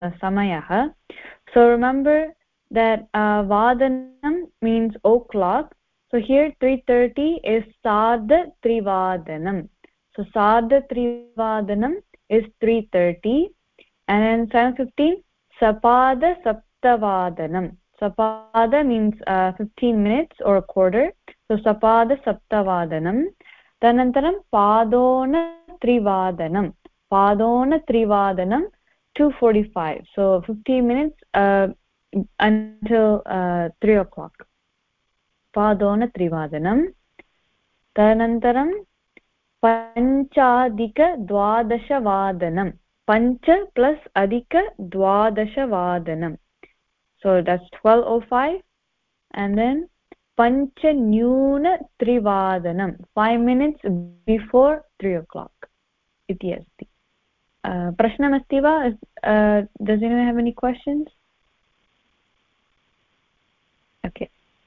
samayah. So remember that vadanam means o'clock. So here 3:30 is sadha trivadanam. So sadha trivadanam is 3:30, and then 7:15 sapada saptavadanam. Sapada means 15 minutes or a quarter. So sapada saptavadanam. Tanantaram padona trivadanam. Padona trivadanam 2:45. So 15 minutes until 3 o'clock. Padona trivadanam. Tanantaram panchadika-dwadashavadanam. Pancha plus adika-dwadashavadanam. So that's 12:05. And then pancha nyuna trivadanam. 5 minutes before 3 o'clock. Iti asti. Prashnamasti va? Does anyone have any questions? Okay.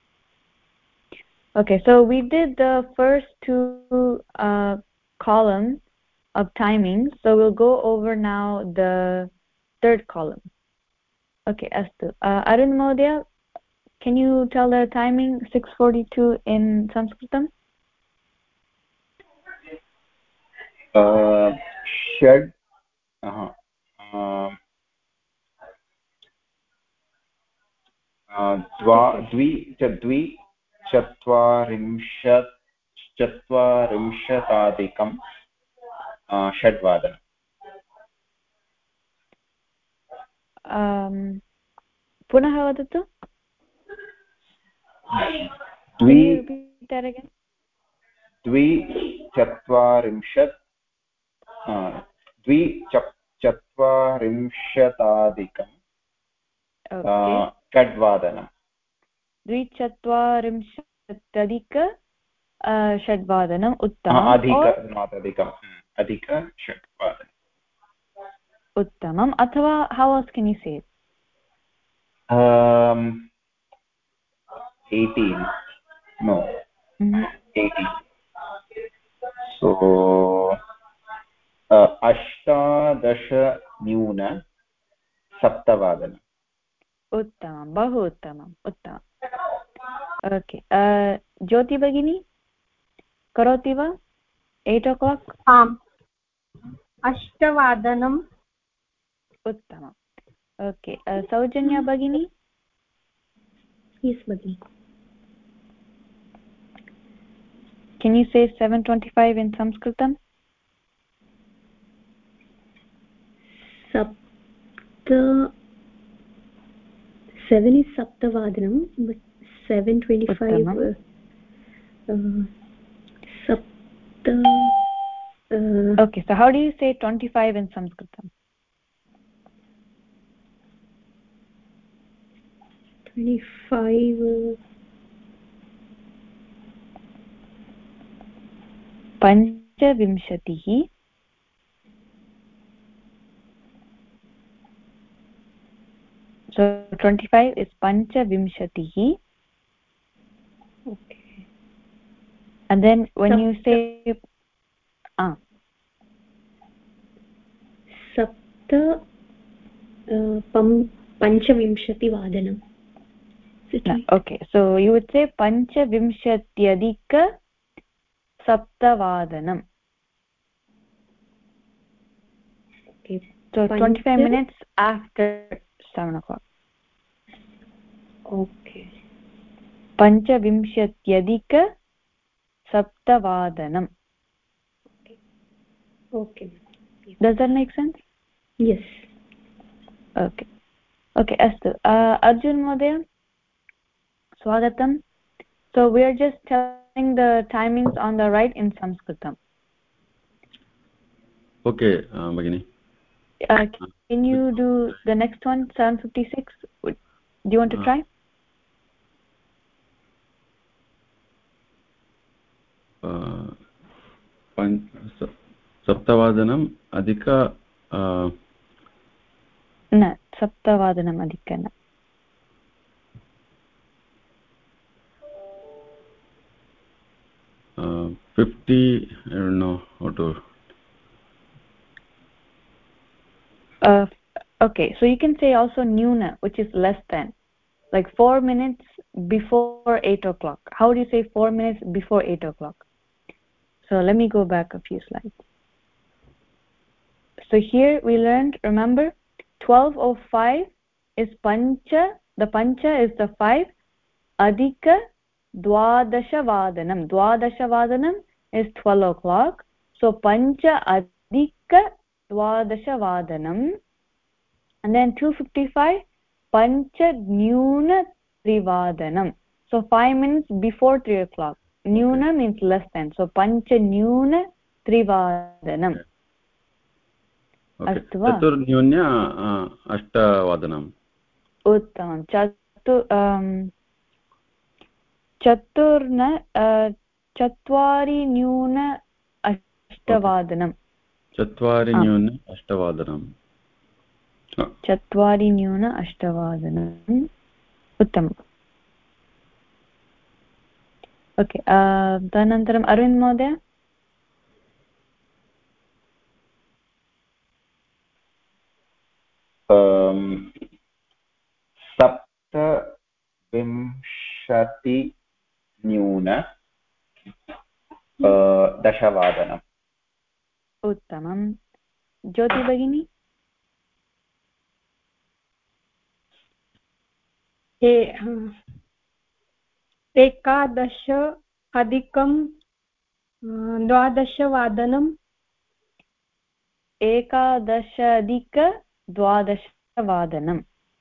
Okay, so we did the first two columns of timings, so we'll go over now the third column. Okay, astu. Arun Mahodaya, can you tell the timing 6:42 in Sanskritam? Shad चत्वारिंशताधिकं षड्वादनं पुनः वदतु. द्विचत्वारिंशताधिकं षड्वादनं. 2:40 षड्वादनम्. उत्तमम्. अधिक षड्वादनम्. उत्तमम्. अथवा how else can you say it? 18. No. 18. So अष्टादश न्यून सप्तवादनम्. उत्तमं, बहु उत्तमम्. उत्तमम्. ओके, ज्योति भगिनी करोति वा? 8 o'clock. आम्, अष्टवादनम्. उत्तमम्. ओके, सौजन्या भगिनी. Yes, भगिनी. Can you say 7:25 in Sanskritam? Seven is saptavadanam, but 7:25 sapta. Okay, so how do you say 25 in Sanskritam? 25 पञ्चविंशतिः. So 25 is panchavimshatihi. Okay. And then when you say sapta panchavimshati vadanam. Okay, so you would say panchavimshatyadika saptavadanam. Okay. So 25 minutes after 7 o'clock. Okay. Panchavimshatyadika saptavadanam. Okay. Okay. Does that make sense? Yes. Okay. Okay, astu. Arjun Mahodaya, swagatam. So we are just telling the timings on the right in Sanskritam. Okay, Bhagini. Can you do the next one, 7:56? Do you want to try? सप्तवादनम् अधिक न सप्तवादनम् अधिक न 50. I don't know how to Okay, so you can say also nyuna, which is less than, like 4 minutes before 8 o'clock. How do you say 4 minutes before 8 o'clock? So let me go back a few slides. So here we learned, remember, 12:05 is pancha, the pancha is the 5, adhika dwadasha vadanam is 12 o'clock. So pancha adhika dwadasha vadanam, and then 2:55 pancha nyuna trivadanam. So 5 minutes before 3 o'clock. Nyuna means less than, so pancha nyuna trivadanam. अस्तु वा? चतुर्न्यून्य अष्टवादनम्। उत्तमं। चत्वारि न्यून अष्टवादनं। चत्वारि न्यून अष्टवादनं। चत्वारि न्यून अष्टवादनम्। उत्तमम्। ओके, तदनन्तरम् अरविन्द महोदय। सप्तविंशति न्यून दशवादनम्। उत्तमं। ज्योति भगिनी। एकादश अधिकं द्वादशवादनम्। एकादशाधिकद्वादशवादनम्।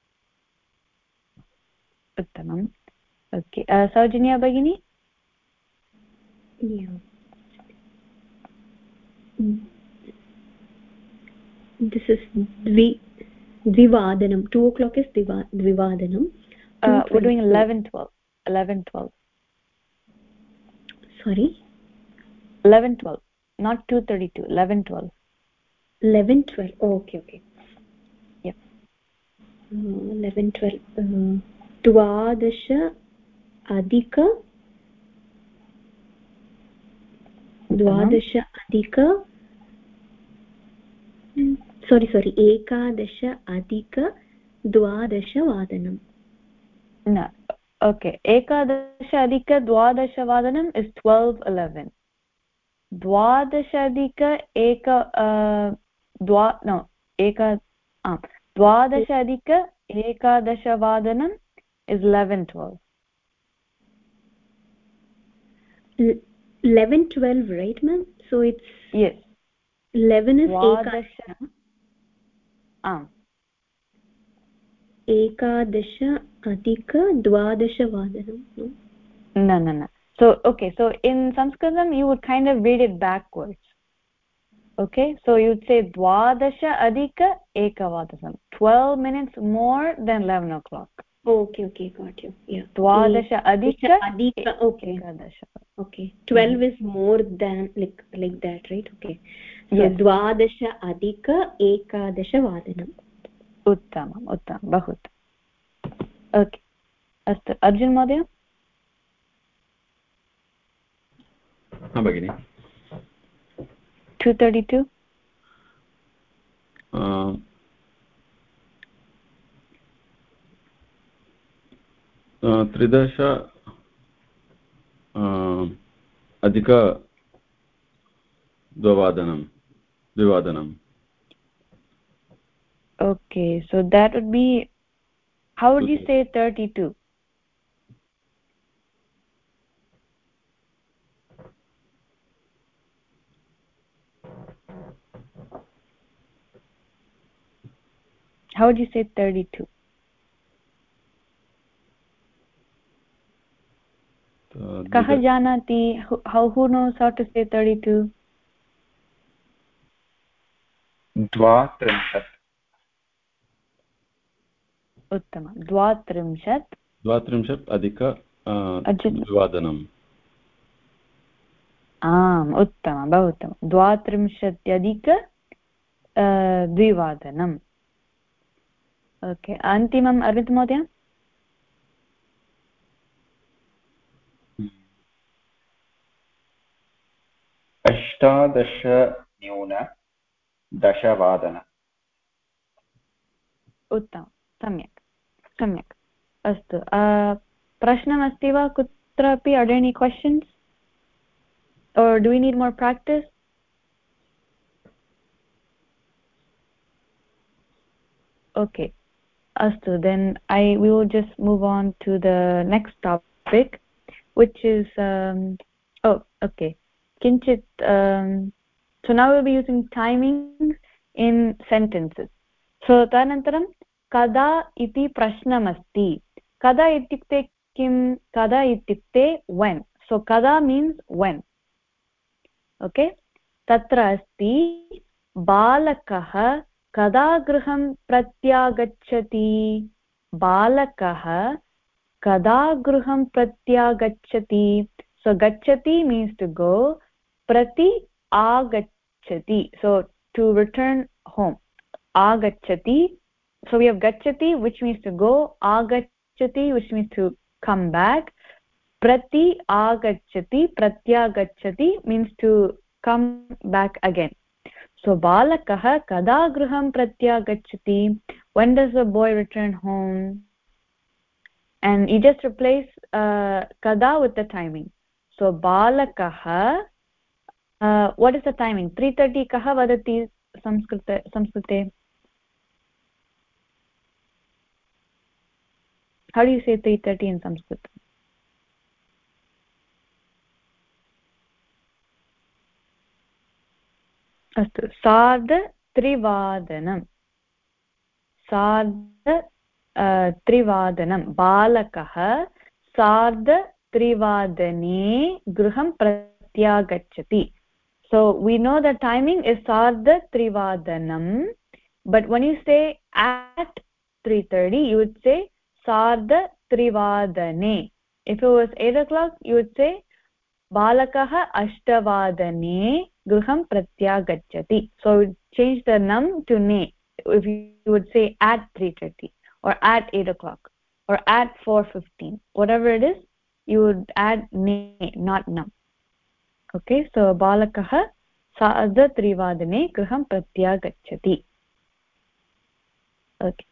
उत्तमम्। ओके, सौजन्या भगिनी। This is dvivadanam. 2 o'clock is dvivadanam. We're doing 11:12. Sorry, 11:12, not 2:32. 11:12. 11:12. Okay. Yep. 11:12. द्वादश अधिक sorry एकादश अधिक द्वादशवादनम्। न, ओके, एकादश अधिक द्वादशवादनम् इस् 12:11. द्वादशाधिक द्वादशाधिक एकादशवादनम् is 11:12. 11:12, right ma'am? So it's yes, 11 is एकादश अधिक द्वादशवादनम्. No. So okay, so in Sanskritam you would kind of read it backwards. Okay, so you'd say dwadasha adhika ekavadanam, 12 minutes more than 11 o'clock. Okay, got you. Yeah, dwadasha adhika okay. ekadasha. Okay, 12 is more than like that, right? Okay, so yes. dwadasha adhika ekadashavadanam. उत्तमं बहु उत्तमम्। Okay, अस्तु अर्जुन महोदय। भगिनि 2:32 13 अधिक द्विवादनम्। Okay, so that would be, how would you say 32? How would you say 32? Kah janati? Who knows how to say 32? द्वात्रिंशत्। उत्तमं। द्वात्रिंशत् अधिक द्विवादनम्। आम्, उत्तमं, बहु उत्तमं। 32 द्विवादनम्। ओके, अन्तिमम् अरविन्द महोदय। अष्टादश न्यून दशवादनम्। उत्तमं सम्यक् सम्यक् अस्तु प्रश्नमस्ति वा कुत्रापि are there any questions or do we need more practice okay astu then we will just move on to the next topic which is oh okay kinchit so now we'll be using timings in sentences so tanantaram kada iti prashnamasti kada ityukte kim kada ityukte when so kada means when okay tatra asti balakah kada graham pratyagacchati balakah kada graham pratyagacchati so gacchati means to go prati agacchati so to return home agacchati so we have gacchati which means to go agacchati which means to come back prati agacchati pratyagacchati means to come back again so balakah kada graham pratyagacchati when does the boy return home and you just replace kada with the timing so balakah what is the timing 3:30 kah vadati samskrite how do you say 3:30 in sanskrit astu सार्धत्रिवादनं त्रिवादनं बालकः सार्धत्रिवादने गृहं प्रत्यागच्छति so we know the timing is सार्धत्रिवादनं but when you say at 3:30 you would say सार्धत्रिवादने if it was 8 o'clock you would say balakah ashtavadane gruham pratyagacchati so change the nam to ne if you would say at 3:30 or at 8 o'clock or at 4:15 whatever it is you would add ne not nam okay so balakah sadha trivadane gruham pratyagacchati okay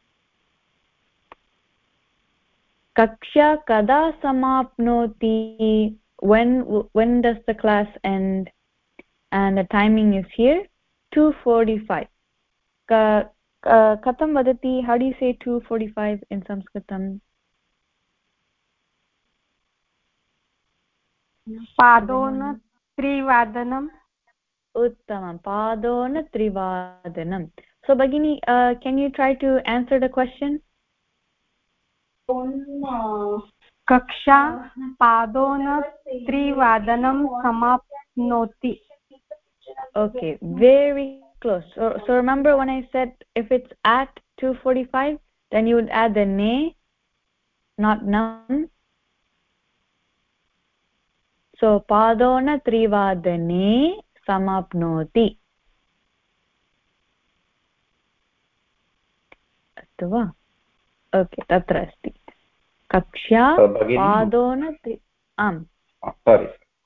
kaksha kada samapnoti when does the class end and the timing is here 2:45 katam vadati how do you say 2:45 in sanskritam padona trivadanam uttamam padona trivadanam so bagini can you try to answer the question kaksha padona trivadanam samapnoti okay very close so remember when I said if it's at 2:45 then you would add the ne not nam so padona trivadane samapnoti अस्तु वा okay तत्र अस्ति कक्ष्या पादोन आम् sorry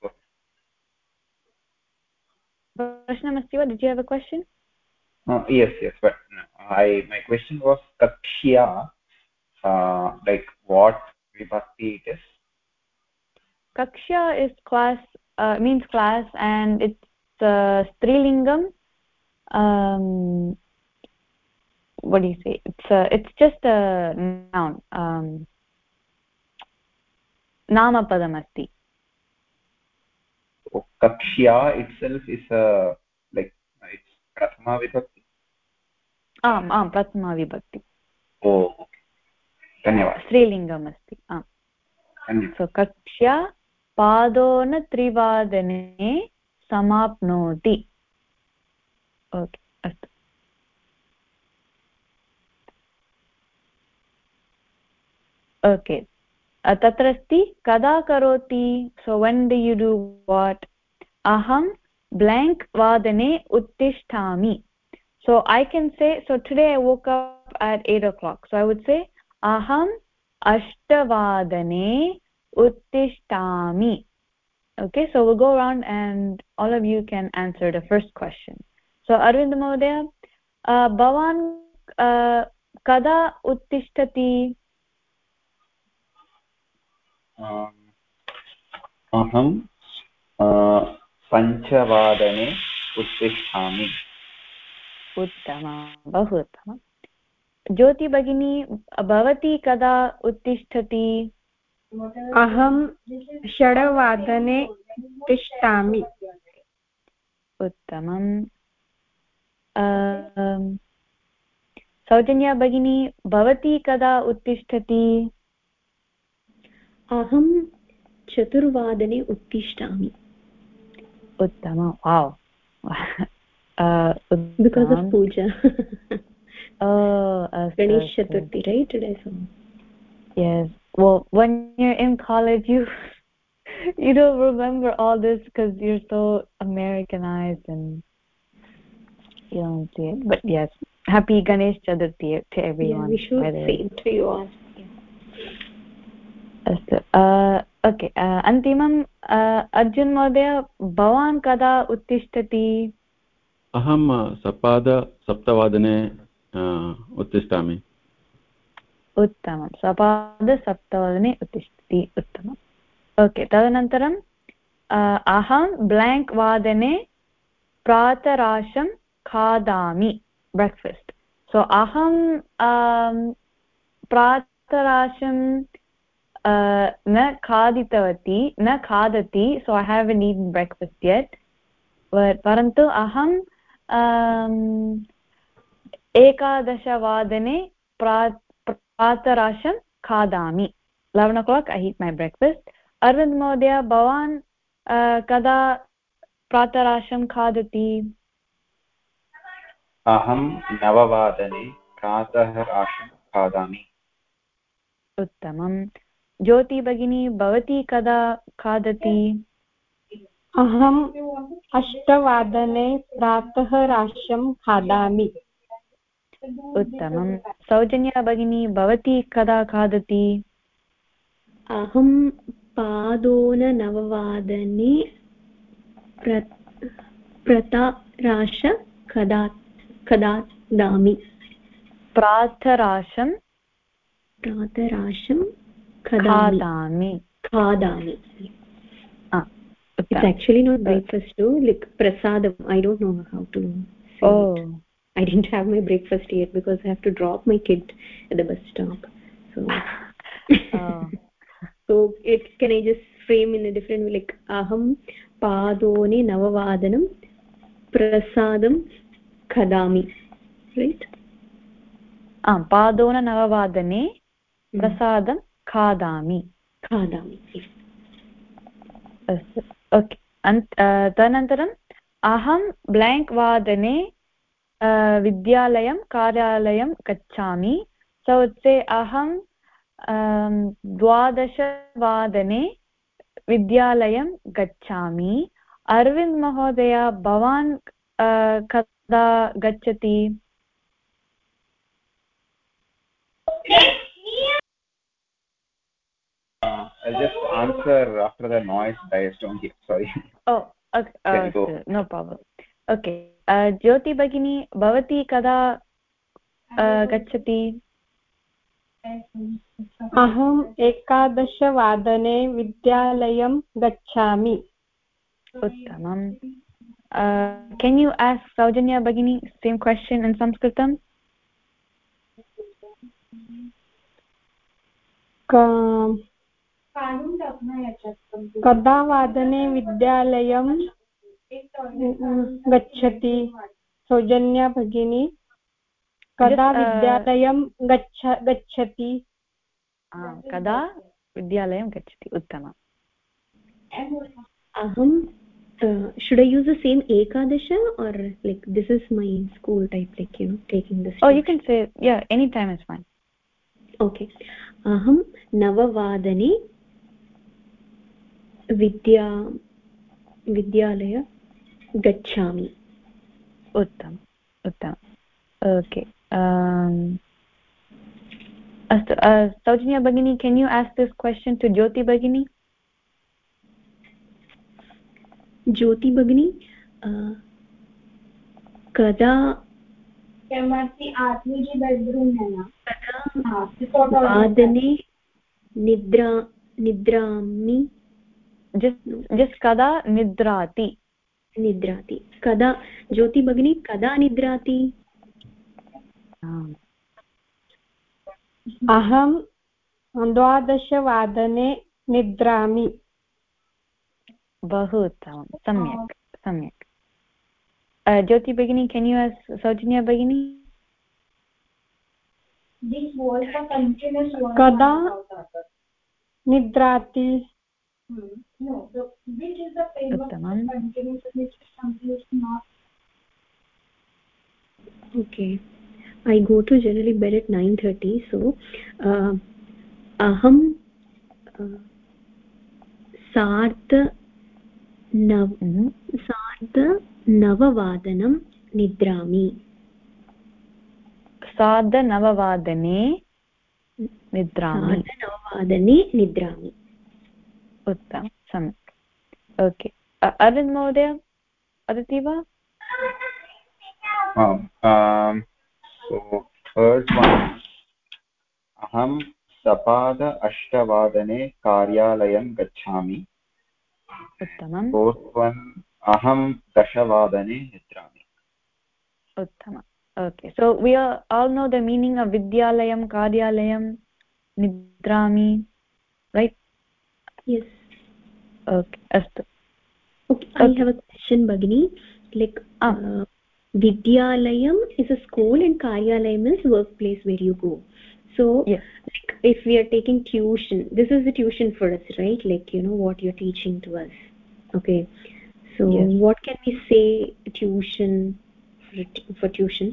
प्रश्नमस्ति वा did you have a question yes but my question was kakshya like what vibhakti it is kaksha is class means class and it's strilingam what do you say it's just a noun nama padam asti kakshya itself is like it's prathama vibhakti आम् प्रथमा विभक्ति oh okay धन्यवाद स्त्रीलिङ्गम् अस्ति आम् सो कक्ष्या पादोन त्रिवादने समाप्नोति okay अस्तु okay तत्र अस्ति कदा करोति सो when do you do what aham blank vadane uttishtami so I can say so today I woke up at 8 o'clock so I would say aham ashtavadane uttishtami okay so we'll go around and all of you can answer the first question so Arvind Mahodaya bhavan कदा उत्तिष्ठति? अहं 5 उत्तिष्ठामि। उत्तमं, बहु उत्तमं। ज्योति भगिनी, भवती कदा उत्तिष्ठति? अहं 6 तिष्ठामि। उत्तमम्। सौजन्या भगिनी, भवती कदा उत्तिष्ठति? अहं 4 उत्तिष्ठामि। उत्तमं, wow. Because of puja. Ganesh Ganesh Chaturthi, right? Today, so. Yes. Well, when you're in college, you don't remember all this because you're so Americanized and you don't see it. But yes, happy Ganesh Chaturthi to everyone. Yeah, we should say to you all. अस्तु, okay, अन्तिमम् अर्जुन महोदय, भवान् कदा उत्तिष्ठति? अहं 7:07 उत्तिष्ठामि। उत्तमं, 7:07 उत्तिष्ठति, उत्तमम्। Okay, तदनन्तरम् अहं ब्लाङ्क् वादने प्रातराशं खादामि, ब्रेक्फास्ट्। सो अहं प्रातराशं न खादितवती, न खादति, सो ऐ हावेन्ट् ईटन् ब्रेक्फास्ट् येट्। परन्तु अहं 11 प्रातराशं खादामि। 11 o'clock I eat my breakfast. Arvind महोदय, भवान् कदा प्रातराशं खादति? अहं 9 प्रातराशं खादामि। उत्तमं। ज्योति भगिनी, भवती कदा खादति? अहं 8 प्रातराशं खादामि। उत्तमं। सौजन्या भगिनी, भवती कदा खादति? अहं 9 प्रातराश खादामि। प्रातराशं खादामि। It's actually not breakfast too, like prasadam. I don't know how to say it. I didn't have my breakfast yet because I have to drop my kid at the bus stop. So, so can I just frame in a different way, like aham padone 9 prasadam khadami, right? पादोन 9 प्रसादं खादामि। अस्तु, okay. तदनन्तरम् अहं blank वादने विद्यालयं कार्यालयं गच्छामि। सो उत्से अहं 12 विद्यालयं गच्छामि। अरविन्द महोदय, भवान् कदा गच्छति? I'll just answer after the noise dies down here. Sorry. Oh, okay. No problem. Okay. Jyoti Bhagini, भवती कदा गच्छति? अहं 11 विद्यालयं गच्छामि। उत्तमम्. Can you ask Saujanya Bhagini same question in Sanskritam? कदा वादने विद्यालयं गच्छति? सौजन्या भगिनी, कदा विद्यालयं गच्छति? कदा विद्यालयं गच्छति? उत्तमम्। Aham, should I use the same ekadasha or like this is my school type, like taking this? Oh, you can say anytime is fine. Okay. Aham 9 vidyalaya gacchami. उत्तम, उत्तम। Okay. अस्तु, Saujanya Bhagini, can you ask this question to Jyoti Bhagini? Jyoti Bhagini, kada किमर्थी आत्मीजी bedroom है ना वादने निद्रा निद्रामि just kada nidrati निद्राति कदा ज्योति भगिनी कदा निद्राति अहं 12 निद्रामि बहु उत्तमं सम्यक् सम्यक् ज्योति भगिनी can you ask Saujanya भगिनी कदा निद्राति उत्तमम् okay I go to generally bed at 9:30 so aham सार्धनववादनं निद्रामि सार्धनववादने निद्रामि उत्तमं सम्यक् ओके अरविन्द महोदय वदति वा so first one aham sapada ashtavadane karyalayam gacchami उत्तमं fourth one aham dashavadane nidrami उत्तमम् okay so we all know the meaning of vidyalayam karyalayam nidrami right yes okay astu okay I have a question bagini like vidyalayam is a school and karyalayam is workplace where you go so yes. like if we are taking tuition this is the tuition for us right like you know what you're teaching to us okay so yes. What can we say tuition for tuition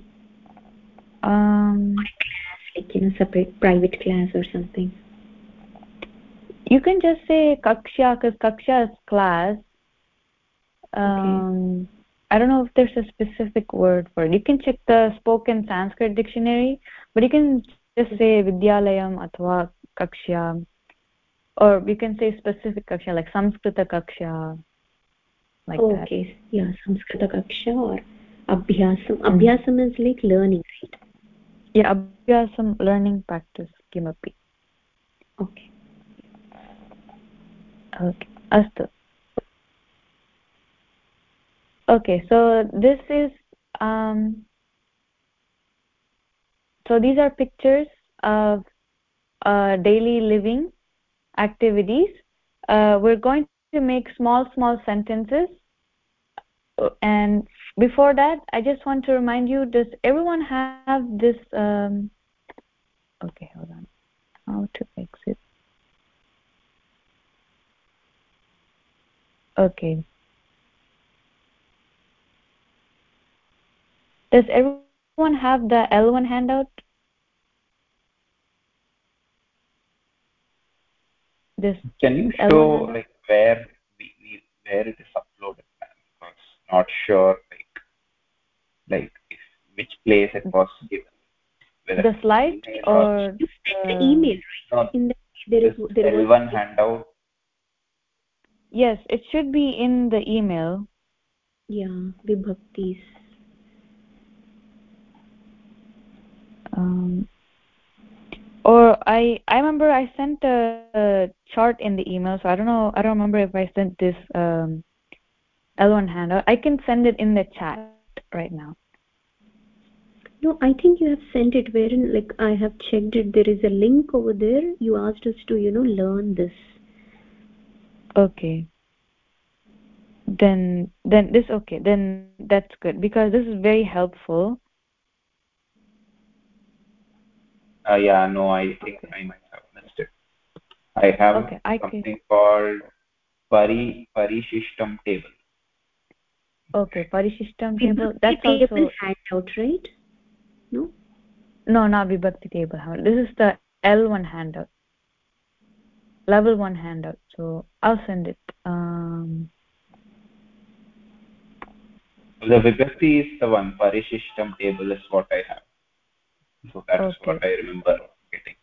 like you know separate private class or something you can just say kaksha because kaksha is class okay. I don't know if there's a specific word for it you can check the spoken Sanskrit dictionary but you can just say vidyalayam athwa kaksha or you can say specific kaksha like Samskrita kaksha like that okay yeah Samskrita kaksha or abhyasam is like learning right yeah abhyasam learning practice kimapi okay astu okay so this is so these are pictures of daily living activities we're going to make small sentences and before that I just want to remind you does everyone have this okay hold on how to exit okay does everyone have the L1 handout this can you show like where where it is uploaded because not sure like if, which place it was given whether the slide or the email right? No, in the there L1 was handout yes it should be in the email yeah vibhaktis or I remember I sent a chart in the email so I don't remember if I sent this L1 handout I can send it in the chat right now no I think you have sent it wherein like I have checked it there is a link over there you asked us to you know learn this okay then this okay then that's good because this is very helpful yeah no I think I might have missed it I have something called parishishtam table okay parishishtam table that's table also handout right no not vibhakti table handout this is the L1 handout level 1 handout so I'll send it the vibhakti is the one parishishtam table is what I have so that's what I remember getting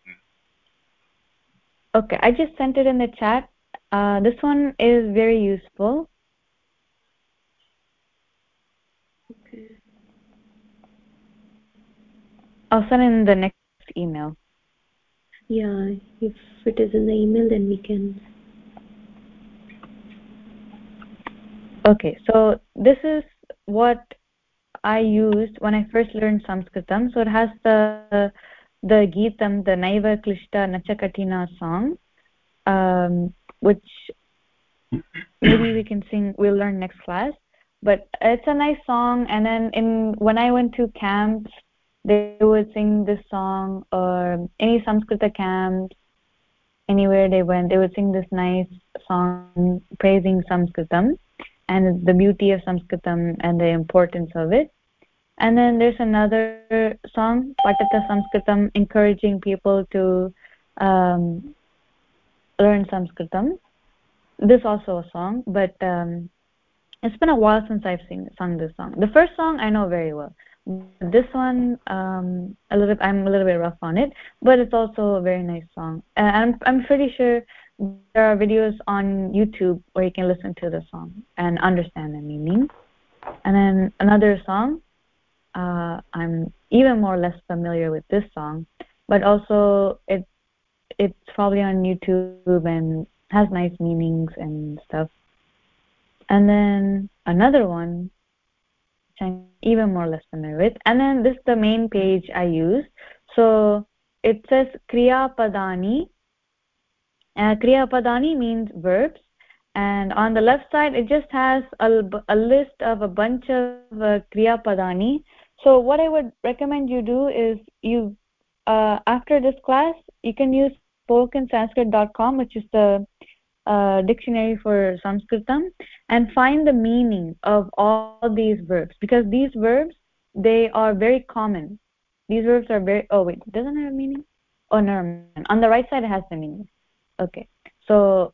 okay I just sent it in the chat this one is very useful okay I'll send in the next email. Yeah, if it is in the email, then we can. Okay, so this is what I used when I first learned Sanskritam. So it has the Geetam, the Naiva Klishta Nachakatina song, which maybe we can sing. We'll learn next class. But it's a nice song. And then when I went to camps, they would sing this song, or any Sanskrita camps, anywhere they went, they would sing this nice song praising Sanskritam and the beauty of Sanskritam and the importance of it. And then there's another song, Patata Sanskritam, encouraging people to learn Sanskritam. This also a song, but it's been a while since I've sung this song. The first song I know very well. This one, I'm a little bit rough on it, but it's also a very nice song. And I'm pretty sure there are videos on YouTube where you can listen to the song and understand the meaning. And then another song, I'm even more or less familiar with this song, but also it's probably on YouTube and has nice meanings and stuff. And then another one which I'm even more or less familiar with, and then this is the main page I use. So it says Kriya Padani. Kriya Padani means verbs, and on the left side it just has a list of a bunch of Kriya Padani. So what I would recommend you do is you after this class you can use spokensanskrit.com, which is the dictionary for Sanskritam, and find the meaning of all these verbs, because these verbs, they are very common. These verbs are very, oh wait, it doesn't have a meaning? Oh no, on the right side it has the meaning. Okay, so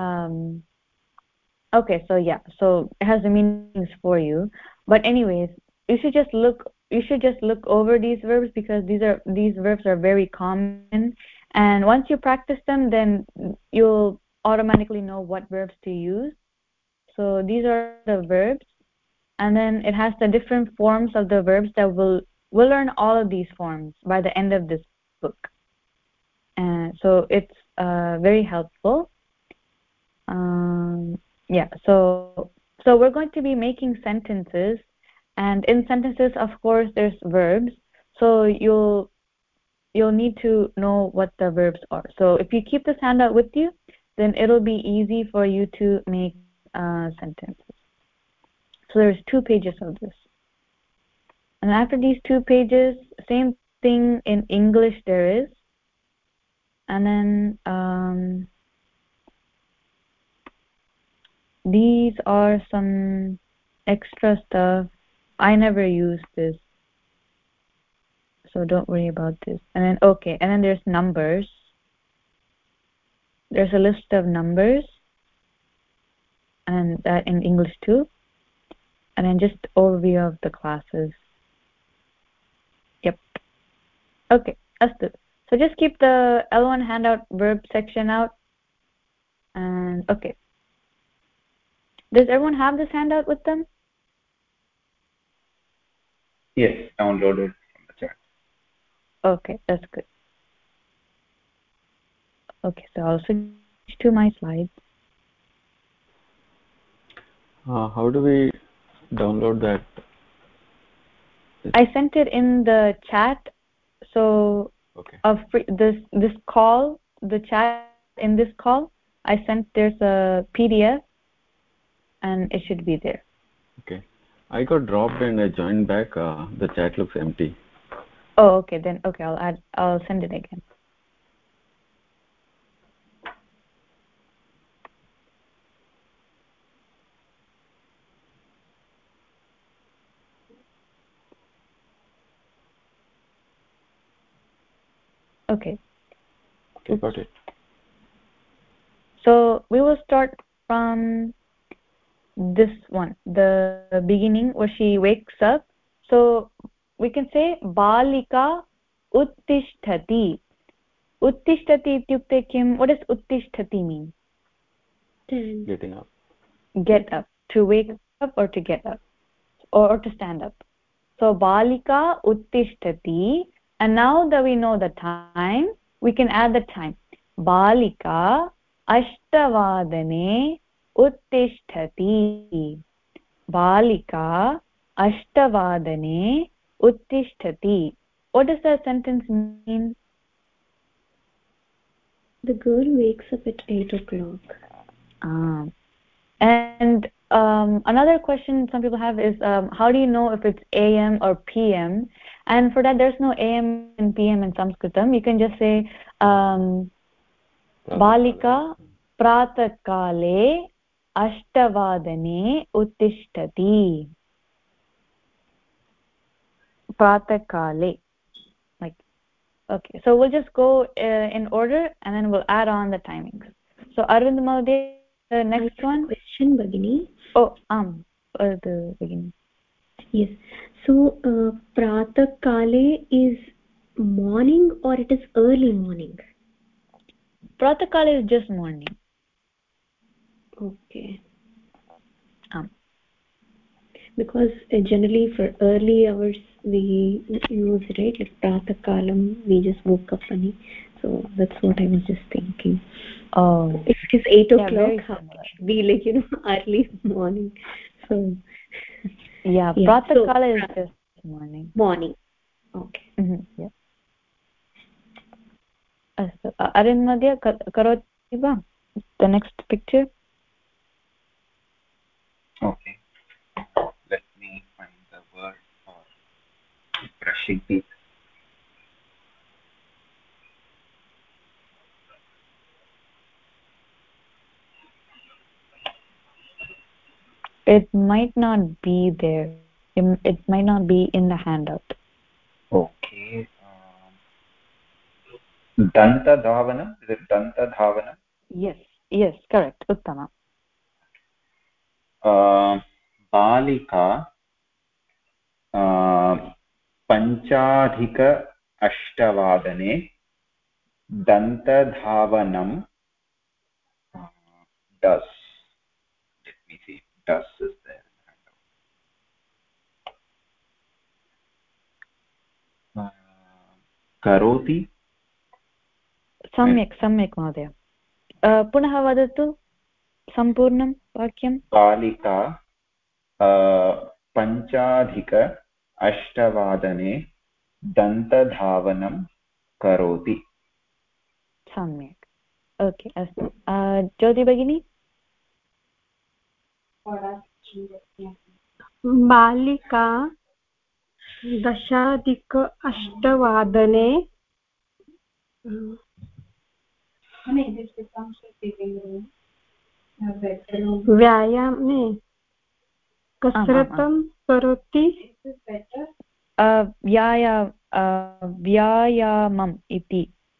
okay, so yeah, so it has the meanings for you. But anyways, you should just look over these verbs, because these verbs are very common, and once you practice them, then you'll automatically know what verbs to use. So these are the verbs, and then it has the different forms of the verbs that we'll learn all of these forms by the end of this book. And so it's very helpful. Yeah, so we're going to be making sentences, and in sentences, of course, there's verbs. So you'll need to know what the verbs are. So if you keep this handout with you, then it'll be easy for you to make sentences. So there's 2 pages of this, and after these 2 pages, same thing in English there is, and then these are some extra stuff. I never use this, so don't worry about this. And then okay, and then there's numbers. There's a list of numbers, and that in English too. And then just overview of the classes. Yep. Okay, astu. So just keep the L1 handout verb section out. And okay. Does everyone have this handout with them? Yes, downloaded from the chat. Okay, that's good. Okay, so I'll switch to my slides. How do we download that? I sent it in the chat. So okay. Of this call, the chat in this call, I sent, there's a PDF, and it should be there. Okay, I got dropped and I joined back. The chat looks empty. Oh, okay, then okay, I'll send it again. Okay, Got it. so we will start from this one, the beginning where she wakes up. So we can say balika uttishtati. Uttishtati ityukte kim? What does uttishtati mean? Getting up. Get up, to wake up or to get up, or to stand up. So balika uttishtati and now that we know the time, we can add the time. Balika ashtavadane uttishtati. Balika ashtavadane uttishtati. What does that sentence mean? The girl wakes up at 8 o'clock. And another question some people have is, how do you know if it's AM or PM? And for that, there's no AM and PM in Sanskritam. You can just say Balika pratakale ashtavadane uttishtati. Pratakale. Like, okay, so we'll just go in order, and then we'll add on the timings. So Arvind Mahodaya, the next one. Question, Bhagini. Oh, the beginning. Yes. So pratakale is morning or it is early morning? Pratakale is just morning. Okay. Because generally for early hours we use, right, like pratakalam, we just woke up funny. So that's what I was just thinking. Oh, if it is 8 o'clock, how be like, early morning. So yeah, pratakala is just morning. Okay. Yeah. Astu Arinmadya karoti va? The next picture. Okay, let me find the word for brushing teeth. It might not be there. It might not be in the handout. Okay. Danta dhavanam. Is it danta dhavanam? Yes, correct. Uttama. Balika पञ्चाधिक अष्टवादने दन्तधावनं does. Let me see. Does is there. करोति. सम्यक् महोदय. पुनः वदतु सम्पूर्णं वाक्यं. बालिका पञ्चाधिक अष्टवादने दन्तधावनं करोति. सम्यक्. ओके, अस्तु. ज्योति भगिनी. बालिका दशाधिक अष्टवादने व्यायामे कसरतं करोति. व्यायामम् इति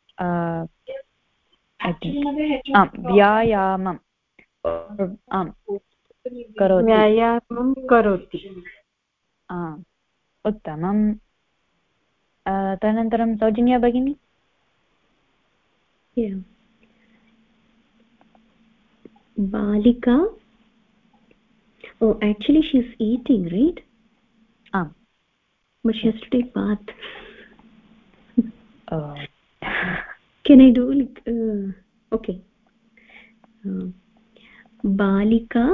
व्यायामं करोति. उत्तमं. तदनन्तरं सौजन्या भगिनी. Balika, oh actually she's eating, right? But she has to take bath. Can I do like okay, Balika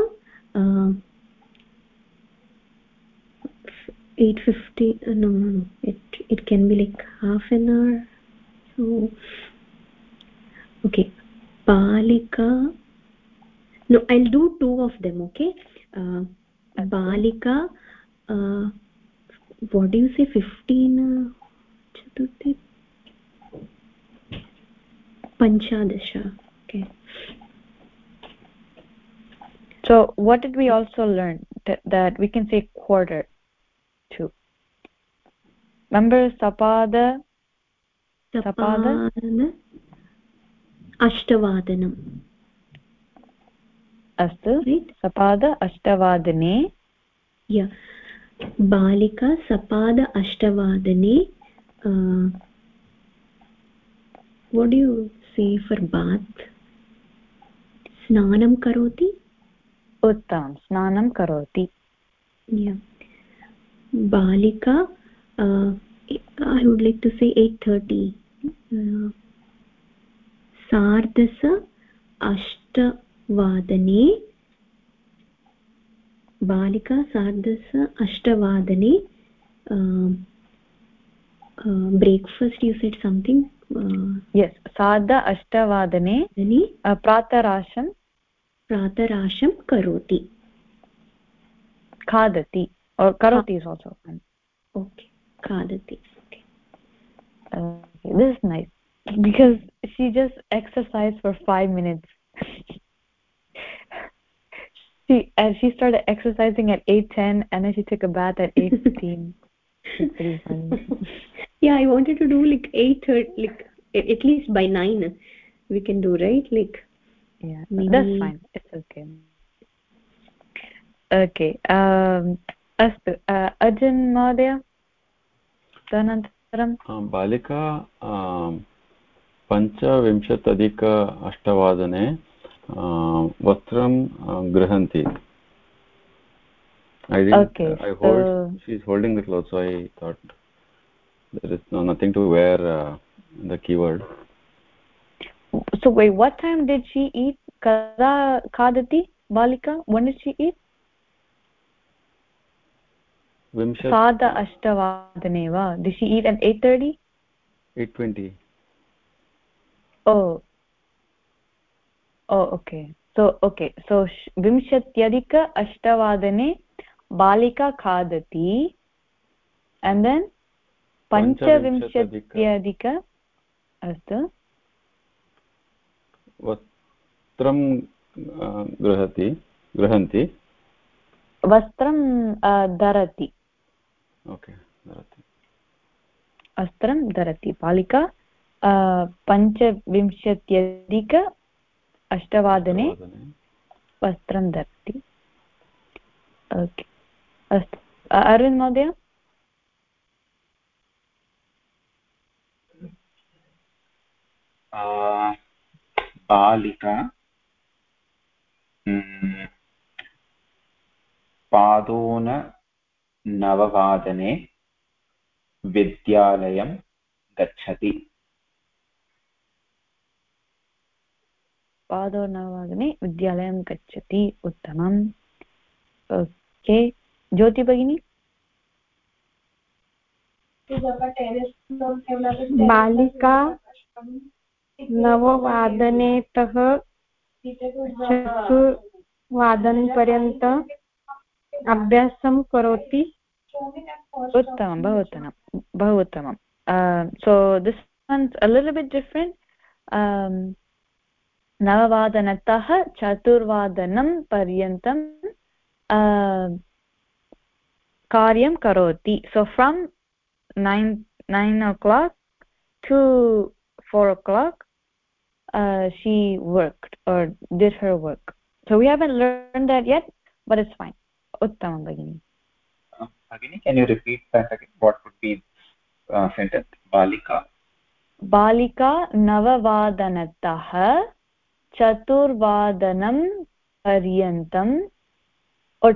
8:50. No, it can be like half an hour. So okay, Balika, no, I'll do two of them. Okay, Balika, what do you say, 15 chaturthi panchadasha. Okay, so what did we also learn? That we can say quarter too. Remember sapada ashtavadanam. Astu, right? Sapada ashtavadane. Yeah, Balika sapada ashtavadane. What do you say for bath? Snanam karoti. Uttam, snanam karoti. Yeah. Balika I would like to say 8:30. सार्धस अष्टवादने बालिका सार्धस अष्टवादने breakfast you said something yes सार्ध अष्टवादने प्रातराशं करोति खादति or karoti is also fine. Okay, khadati. Okay. This is nice because she just exercised for 5 minutes. she started exercising at 8:10 and then she took a bath at 8:15. It's pretty funny. Yeah, I wanted to do like 8:30, like at least by 9 we can do, right? Like yeah, that's fine. It's okay. Okay. अस्तु अर्जुन महोदय तदनन्तरं बालिका 25:08 वस्त्रं गृह्णन्ति. She's holding the clothes, so I thought there is nothing to wear the keyword. So wait, what time did she eat? Kada khadati balika? When did she eat? सार्ध अष्टवादने वा? Did she eat at 8:30? 8:20. Oh, okay. So विंशत्यधिक अष्टवादने balika khadati and then पञ्चविंशत्यधिक अस्तु वस्त्रं गृह्णन्ति वस्त्रं धरति. ओके, धरति. वस्त्रं धरति बालिका 25:08 वस्त्रं धरति. ओके, अस्तु. अरविन्द महोदय बालिका पादोन 9 विद्यालयं गच्छति. पादो 9 विद्यालयं गच्छति. उत्तमम्. ओके, ज्योति भगिनी. बालिका 9:00तः 4:00पर्यन्तम् अभ्यासं करोति. उत्तमं, बहु उत्तमं. So this one's a little bit different. 9:00तः 4:00 पर्यन्तं कार्यं करोति. So from 9 o'clock to 4 o'clock she worked or did her work. So we haven't learned that yet, but it's fine. Uttamam bagini. Bagini, can you repeat that again? What would be sentence? Balika 9:00तः 4:00 पर्यन्तम् or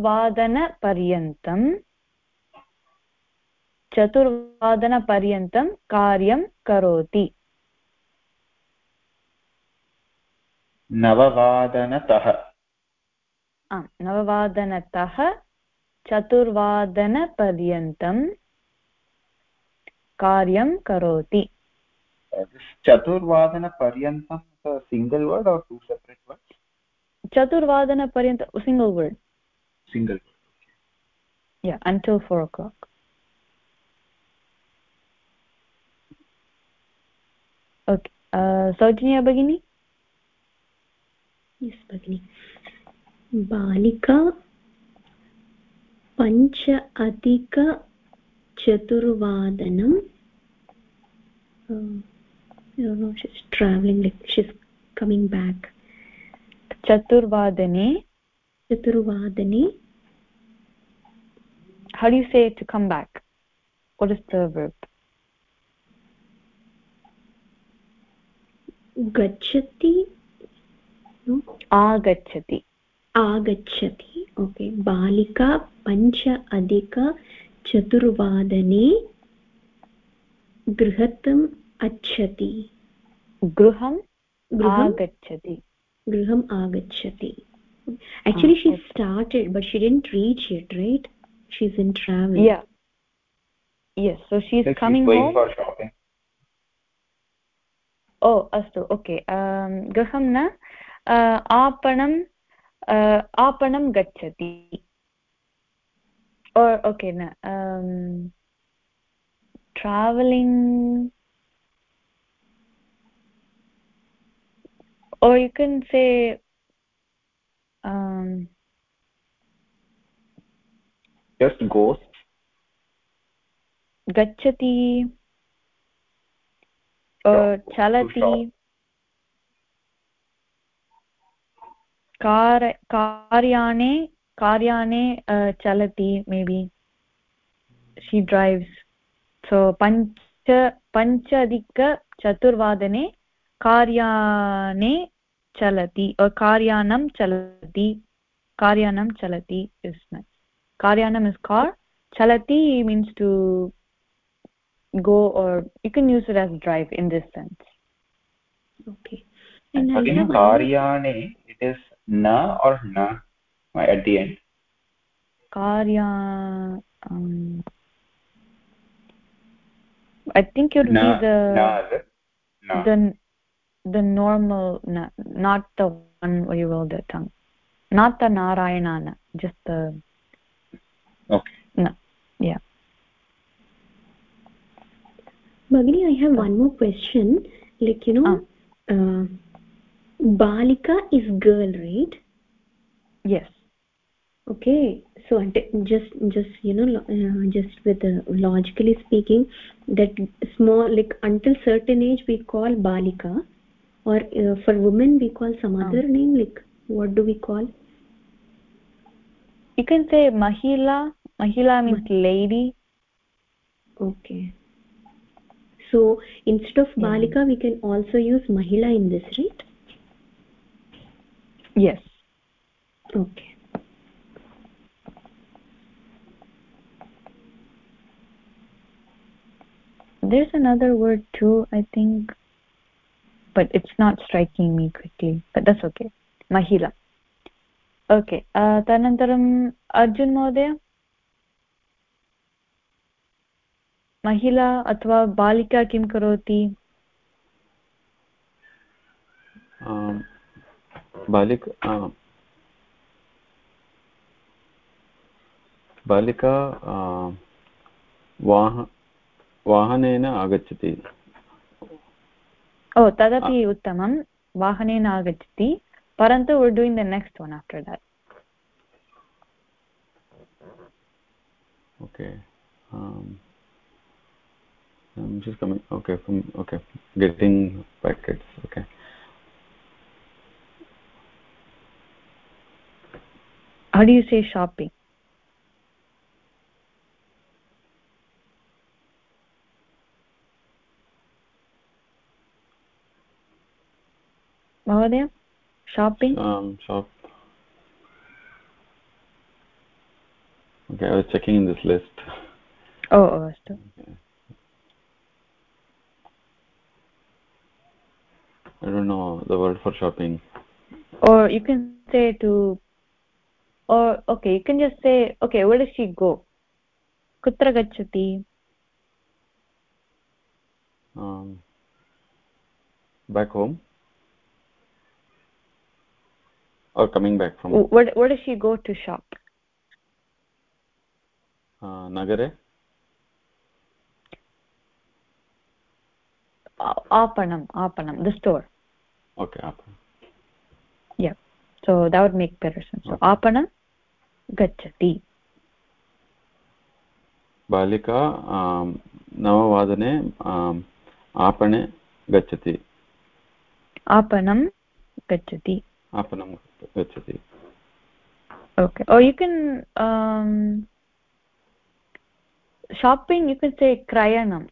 4:00 पर्यन्तं कार्यं करोति. 9:00तः 9:00तः 4:00 पर्यन्तं कार्यं करोति. 4:00 पर्यन्तं a single word or two separate words? 4:00 पर्यन्तं single word. Single word. Yeah, until 4 o'clock. Okay. Saujanya bagini. Yes, bagini. Balika 5:04 I don't know, she's traveling, like she's coming back. Chaturvadane. How do you say to come back? What is the verb? Gachati. No? Agachati. Okay. Balika 5:04 गृहम् अच्छति गृहम् आगच्छति गृहम् आगच्छति actually she started but she didn't reach yet, right? She's in travel. Yeah, yes, so she's like coming she's going home for shopping. oh astu okay graham na aapanam gacchati or okay na traveling or you can say just goes gacchati or chalati karyane chalati maybe she drives so panchadika chaturvadane karyane chalati or karyanam chalati is nice karyanam is car chalati means to go or you can use it as drive in this sense Okay. And I in have karyane it is na or na at the end karya I think it would be the normal not the one where you roll the tongue not the narayana just the okay no yeah Bhagini, I have one more question like balika is girl, right? yes Okay, so just just with logically speaking that small like until certain age we call balika or for women we call some other name like what do we call? You can say mahila means lady okay so instead of balika we can also use mahila in this, right? yes okay there's another word too I think but it's not striking me quickly but that's okay mahila okay tanantaram arjun mohdaya महिला अथवा बालिका किं करोति बालिका वाहनेन आगच्छति ओ तदपि उत्तमं वाहनेन आगच्छति परन्तु we're doing the next one after that okay I'm just coming okay getting packets okay how do you say shopping Mahodaya shopping shop okay I was checking in this list oh astu okay. I don't know the word for shopping or you can say to or okay you can just say okay where does she go kutra gacchati back home or coming back from where does she go to shop nagare aapanam the store okay aapanam yeah so that would make better sense so aapanam gacchati बालिका 9 आपणे गच्छति aapanam gacchati okay or you can shopping you can say krayanam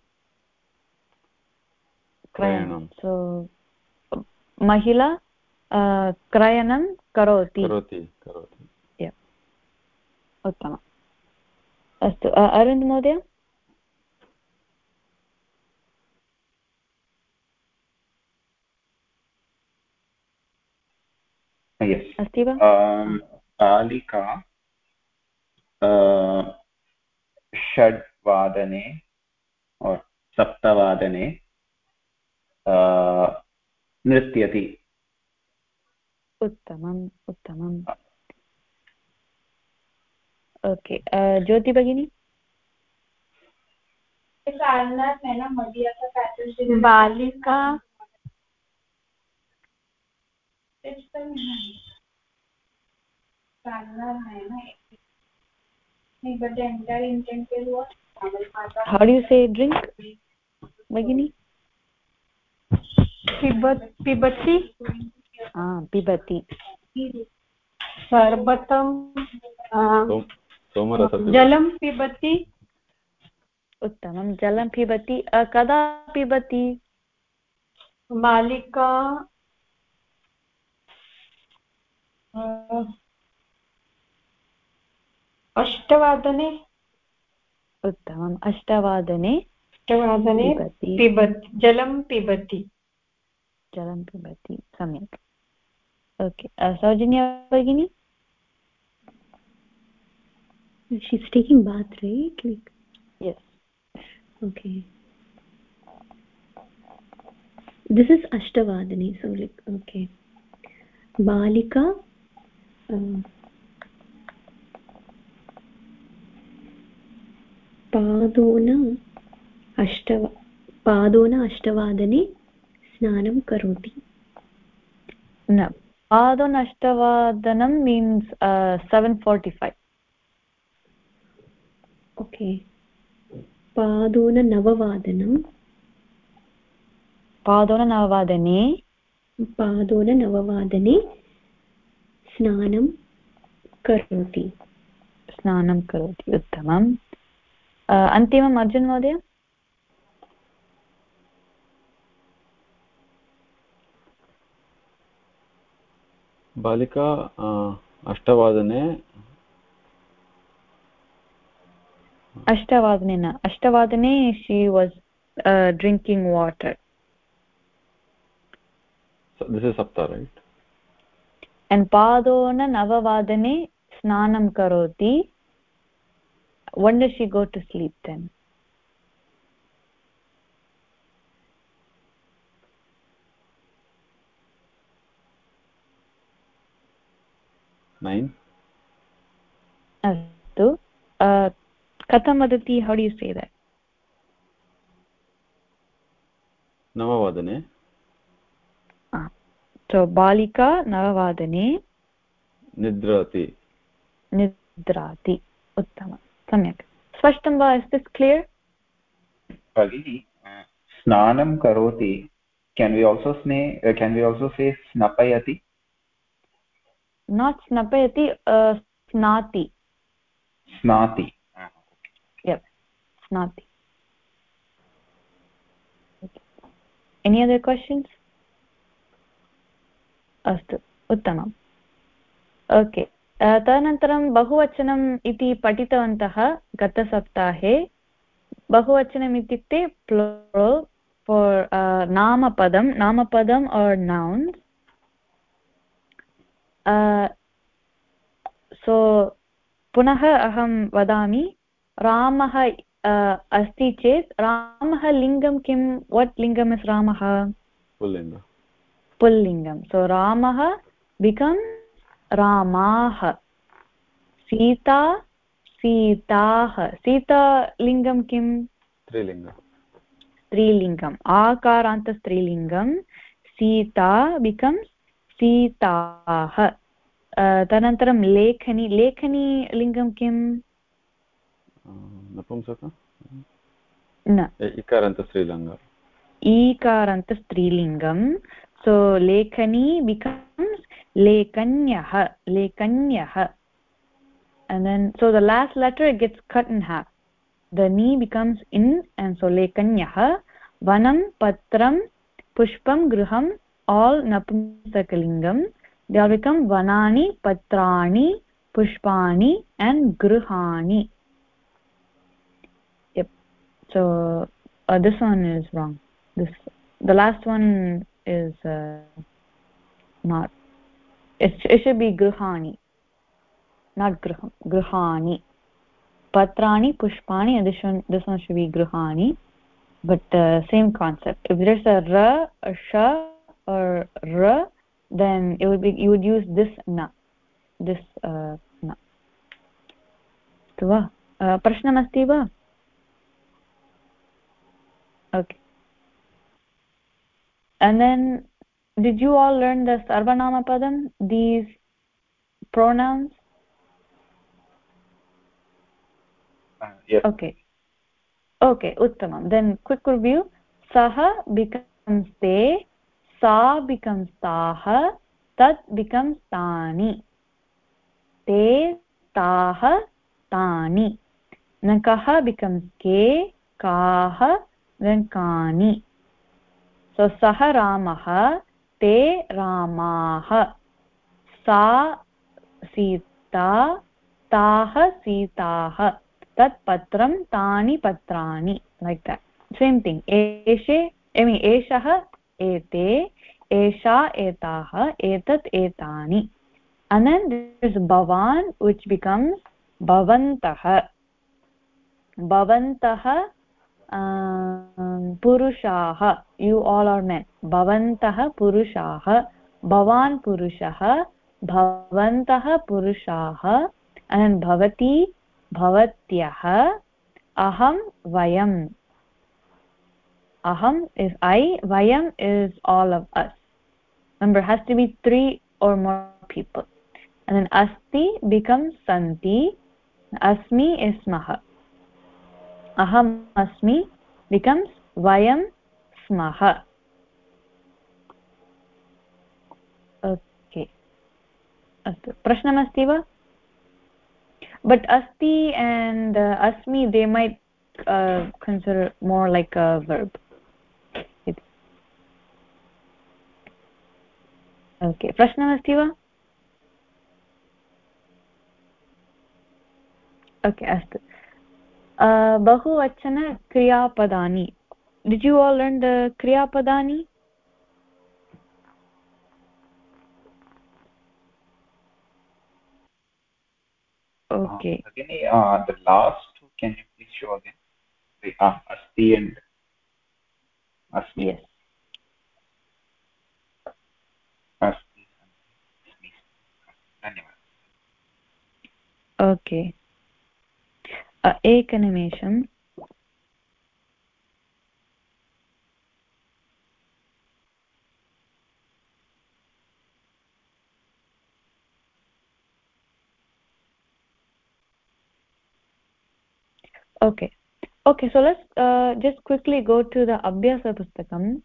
so mahila krayanam karoti yeah uttama astu arvind mohdaya yes अस्ति वा? बालिका षड्वादने और सप्तवादने नृत्यति उत्तमम् उत्तमम् ओके ज्योति भगिनी बालिका how do you say drink भगिनी पिबति पिबति सर्बतं जलं पिबति उत्तमं जलं पिबति कदा पिबति बालिका अष्टवादने उत्तमम् अष्टवादने पिबति जलं पिबति सम्यक् ओके सौजन्या भगिनी she's taking bath, right? Like, yes okay, this is ashtavadane, so like, okay, balika पादोन अष्टवादने स्नानं करोति न पादोन अष्टवादनं means 7:45 okay पादोन नववादने स्नानं करोति उत्तमम् अन्तिमम् अर्जुन महोदय बालिका अष्टवादने अष्टवादने she was drinking water so this is sapta, right? and padona navavadane snanam karoti when does she go to sleep then 9 अस्तु कथं वदति how do you say that नववादने so balika navavadane निद्राति उत्तमं सम्यक् स्पष्टं वा is this clear भगिनी स्नानं करोति can we also say snapayati not snapayati snati yep snati okay. any other questions अस्तु उत्तमम् ओके तदनन्तरं बहुवचनम् इति पठितवन्तः गतसप्ताहे बहुवचनम् इत्युक्ते plural for नामपदम् or nouns so पुनः अहं वदामि रामः अस्ति चेत् रामः लिङ्गं किं what लिङ्गम् is रामः पुल्लिङ्गं so रामः becomes रामाः सीताः सीता लिङ्गं किं स्त्रीलिङ्गम् आकारान्त स्त्रीलिङ्गं सीता becomes सीताः तदनन्तरं लेखनी लिङ्गं किं नपुंसक न ईकारान्त स्त्रीलिङ्गं so लेखनी becomes lekanyah and then so the last letter it gets cut in half the ni becomes in and so lekanyah vanam patram pushpam griham all napumsakalingam they all become vanani patrani pushpani and grihani yep so this one is wrong the last one is not it should be grihani, not griham. Grihani. Patrani, pushpani, and this one should be grihani. But same concept. If there's a ra, a sha, or ra, then it would be, you would use this na. This na. अस्तु वा? प्रश्नमस्ति वा? Okay. And then, did you all learn the sarvanama padam? These pronouns? Yes. Okay. Okay, uttamam. Then quick review. Saha becomes te, sa becomes taha, tat becomes tani. Te, taha, tani. Then kaha becomes ke, kaha, then kani. So saha ramaha, te ramaha. Sa sita, taha sitaha. Tat patram, tani patrani. Like that. Same thing. Eshe, eshah, ete, esha, etaha, etat, etani. And then there is bhavan, which becomes bhavantah. Bhavantah purushaha. You all are men. Bhavantah purushaha. Bhavan purushah. Bhavantah purushaha. And then bhavati, bhavatyah. Aham, vayam. Aham is I. Vayam is all of us. Remember, has to be 3 or more people. And then asti becomes santi. Asmi is smaha. Aham asmi becomes vayam smaha. Okay. Astu. Prashnamasti va? But asti and asmi, they might consider more like a verb. Okay. Prashnamasti va? Okay, astu. Bahuvachana kriyapadani. Did you all learn the kriyapadani? Okay. Again, the last two, can you please show again? Asti and Asmi. Yes. Asti. Dhanyawad. Okay. Ekanimeషం. Okay. Okay, so let's just quickly go to the Abhyasa Pustakam.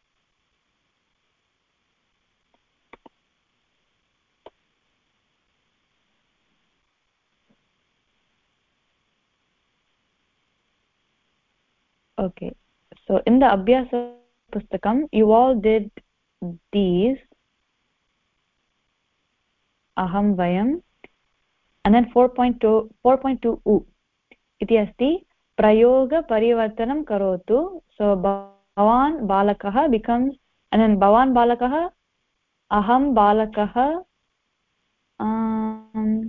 Okay, so in the Abhyasa Pustakam, you all did these. Aham, Vayam. And then 4.2 U. Iti asti. Prayoga Parivartanam Karotu. So Bhavan Balakaha becomes, and then Bhavan Balakaha, Aham Balakaha, and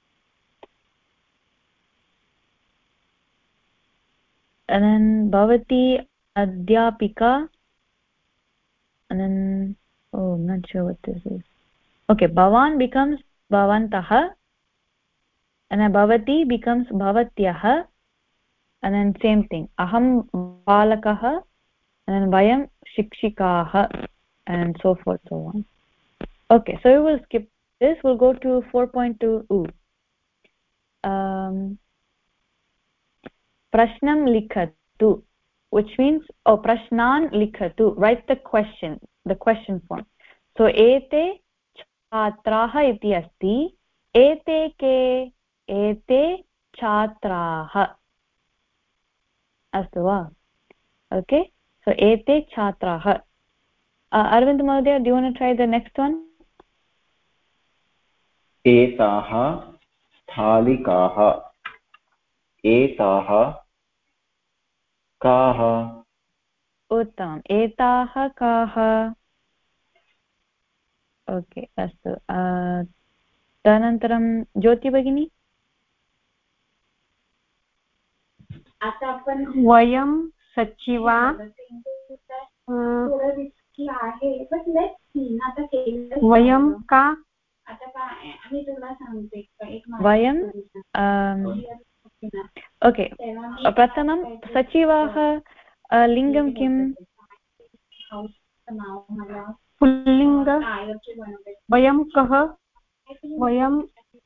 then Bhavati Adhyapika, and then, oh, I'm not sure what this is. Okay, Bhavan becomes Bhavantaha, and then Bhavati becomes Bhavatyah, and then same thing. Aham Balakaha, and then Vayam Shikshikaha, and so forth, so on. Okay, so we will skip this. We'll go to 4.2 U. Prashnam likhatu, which means, oh, prashnan likhatu, write the question form. So ete chhatraha iti asti. Ete ke? Ete chhatraha. Astu va? Okay, so ete chhatraha. Arvind Mahodaya, do you want to try the next one? एताः स्थालिकाः एताः काः उत्तमम्. एताः काः? Okay अस्तु तदनन्तरं ज्योति भगिनी वयं सचिवा वयं का वयं ओके प्रथमं सचिवाः लिङ्गं किम् पुल्लिङ्ग वयं कः वयं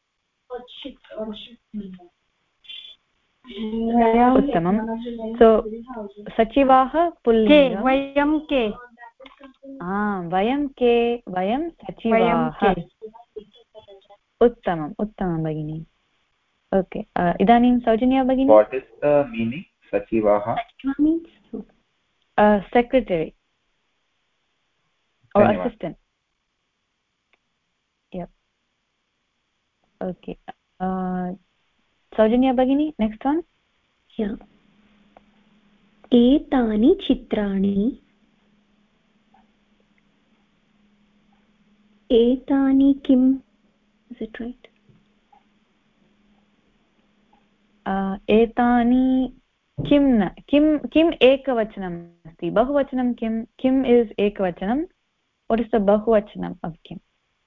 उत्तमं सो सचिवाः पुल्लिङ्गं वयं के वयं के वयं सचिवाः उत्तमम् उत्तमं भगिनी ओके इदानीं सौजन्या भगिनी what is the meaning sachivaha secretary or assistant yep okay Saujanya भगिनी नेक्स्ट वन एतानि चित्राणि एतानि किम् is it right एतानि किं न किम् एकवचनम् अस्ति बहुवचनं किम् इस् एकवचनं what is the बहुवचनं of किम्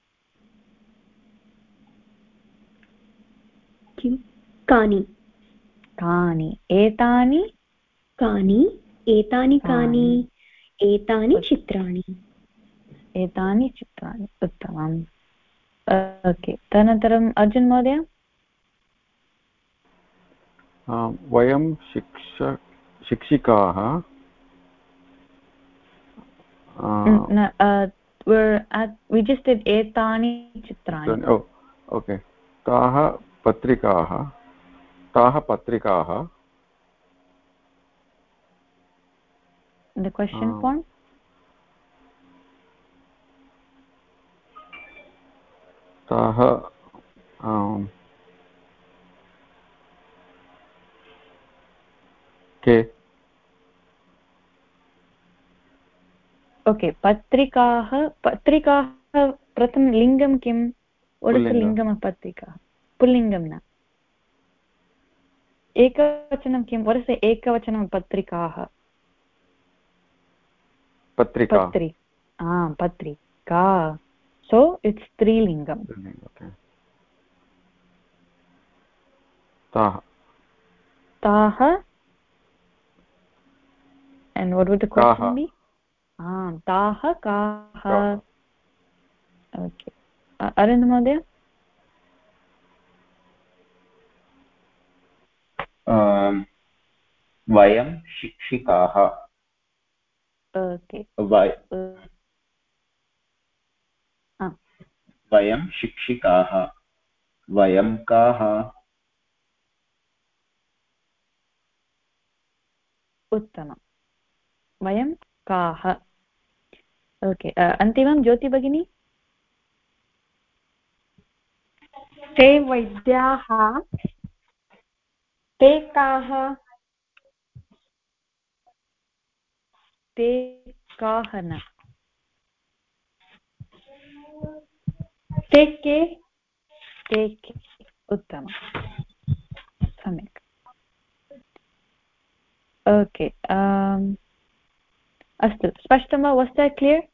किं कानि कानि एतानि कानि एतानि कानि एतानि चित्राणि उत्तमम् ओके तदनन्तरम् अर्जुन् महोदय वयं शिक्षिकाः we just did एतानि चित्राणि ओके ताः पत्रिकाः the question form ताः के ओके पत्रिकाः प्रथम लिङ्गं किं लिङ्गं पत्रिकाः पुल्लिङ्गं न एकवचनं किं वदति एकवचनं पत्रिकाः पत्रिका so it's स्त्रीलिङ्गं ताः and what would the question be ताः काः okay अरविन्द महोदय वयं शिक्षिकाः okay वयं शिक्षिकाः वयं काः उत्तमं वयं काः ओके अन्तिमं ज्योति भगिनी ते वैद्याः ते काः ते काः न ते के उत्तमं सम्यक् ओके अस्तु स्पष्टं वा was that clear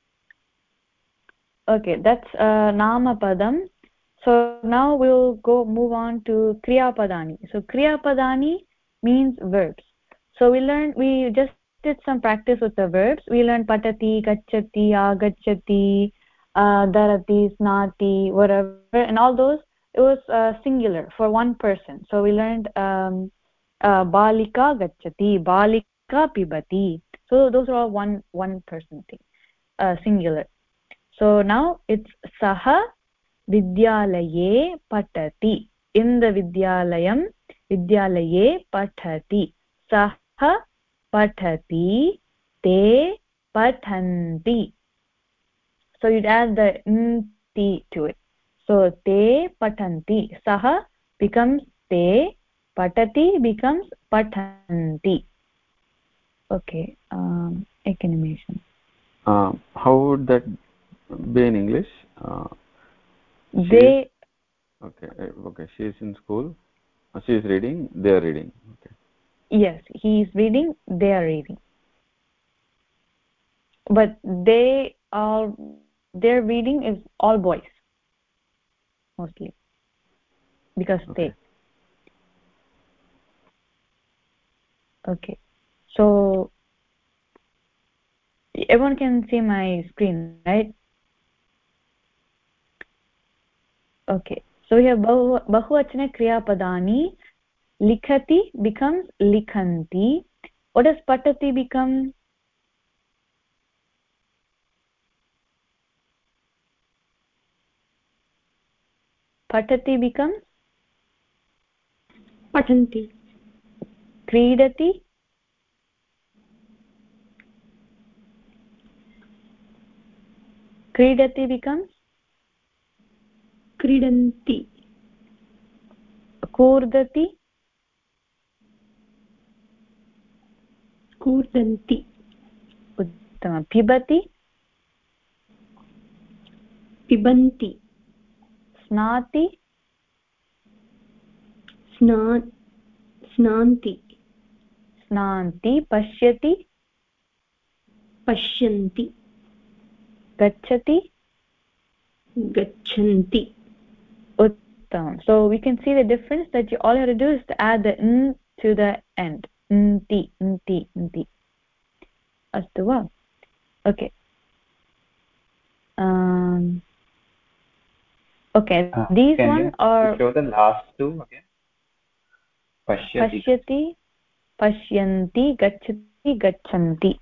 okay that's namapadam so now we'll go move on to kriya padani so kriya padani means verbs so we just did some practice with the verbs we learned patati gacchati agacchati darati snati whatever and all those it was singular for one person so we learned balika gacchati balika pibati so those are all one person thing singular so now it's saha vidyalaye patati in the vidyalaye patati saha patati te patanti so you'd add the nti to it so te patanti saha becomes te patati becomes patanti okay ekanimation how would that be in English. They. Okay. Okay. She is in school. She is reading. They are reading. Okay. Yes, he is reading. They are reading. But their reading is all boys mostly because okay. Okay. So everyone can see my screen, right? Okay. So we have bahuvachana kriya padani. Likhati becomes likhanti. What does patati become? Patati becomes patanti. Kridati. Kridati becomes Kridanti. Kurdati. Kurdanti. Uttama. Pibati. Pibanti. Snati. Snanti. Snanti. Pashyati. Pashyanti. Gachati. Gacchanti. Uttam. So we can see the difference that all you have to do is to add the n to the end. Nti, nti, nti. Astu va? Okay. Okay. These one are. Show the last two again. Pashyati, pashyanti, gachati, gachanti.